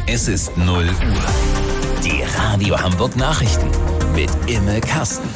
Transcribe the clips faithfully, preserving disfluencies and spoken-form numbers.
Es ist null Uhr. Die Radio Hamburg Nachrichten mit Imme Kasten.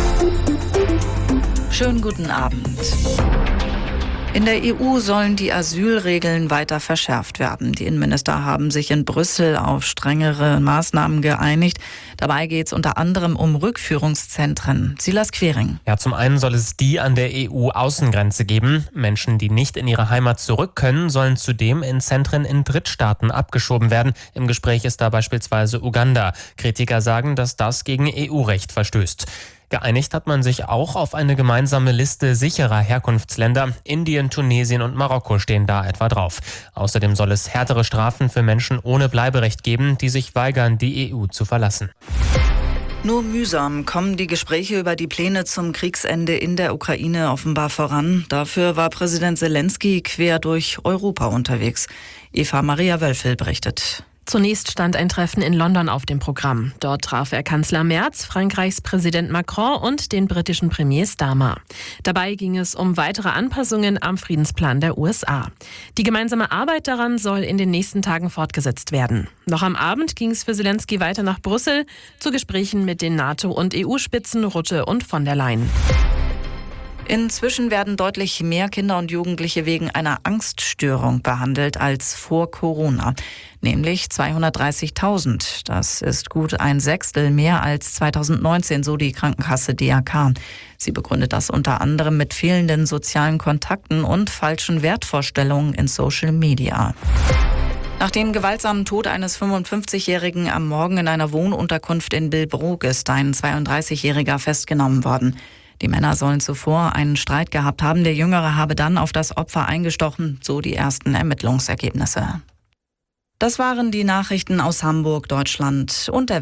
Schönen guten Abend. In der E U sollen die Asylregeln weiter verschärft werden. Die Innenminister haben sich in Brüssel auf strengere Maßnahmen geeinigt. Dabei geht es unter anderem um Rückführungszentren. Silas Quering. Ja, zum einen soll es die an der E U-Außengrenze geben. Menschen, die nicht in ihre Heimat zurück können, sollen zudem in Zentren in Drittstaaten abgeschoben werden. Im Gespräch ist da beispielsweise Uganda. Kritiker sagen, dass das gegen E U-Recht verstößt. Geeinigt hat man sich auch auf eine gemeinsame Liste sicherer Herkunftsländer. Indien, Tunesien und Marokko stehen da etwa drauf. Außerdem soll es härtere Strafen für Menschen ohne Bleiberecht geben, die sich weigern, die E U zu verlassen. Nur mühsam kommen die Gespräche über die Pläne zum Kriegsende in der Ukraine offenbar voran. Dafür war Präsident Zelensky quer durch Europa unterwegs. Eva Maria Wölfel berichtet. Zunächst stand ein Treffen in London auf dem Programm. Dort traf er Kanzler Merz, Frankreichs Präsident Macron und den britischen Premier Starmer. Dabei ging es um weitere Anpassungen am Friedensplan der U S A. Die gemeinsame Arbeit daran soll in den nächsten Tagen fortgesetzt werden. Noch am Abend ging es für Zelensky weiter nach Brüssel zu Gesprächen mit den NATO- und E U-Spitzen Rutte und von der Leyen. Inzwischen werden deutlich mehr Kinder und Jugendliche wegen einer Angststörung behandelt als vor Corona, nämlich zweihundertdreißigtausend. Das ist gut ein Sechstel mehr als zweitausendneunzehn, so die Krankenkasse D R K. Sie begründet das unter anderem mit fehlenden sozialen Kontakten und falschen Wertvorstellungen in Social Media. Nach dem gewaltsamen Tod eines fünfundfünfzigjährigen am Morgen in einer Wohnunterkunft in Billbrook ist ein zweiunddreißigjähriger festgenommen worden. Die Männer sollen zuvor einen Streit gehabt haben. Der Jüngere habe dann auf das Opfer eingestochen, so die ersten Ermittlungsergebnisse. Das waren die Nachrichten aus Hamburg, Deutschland und der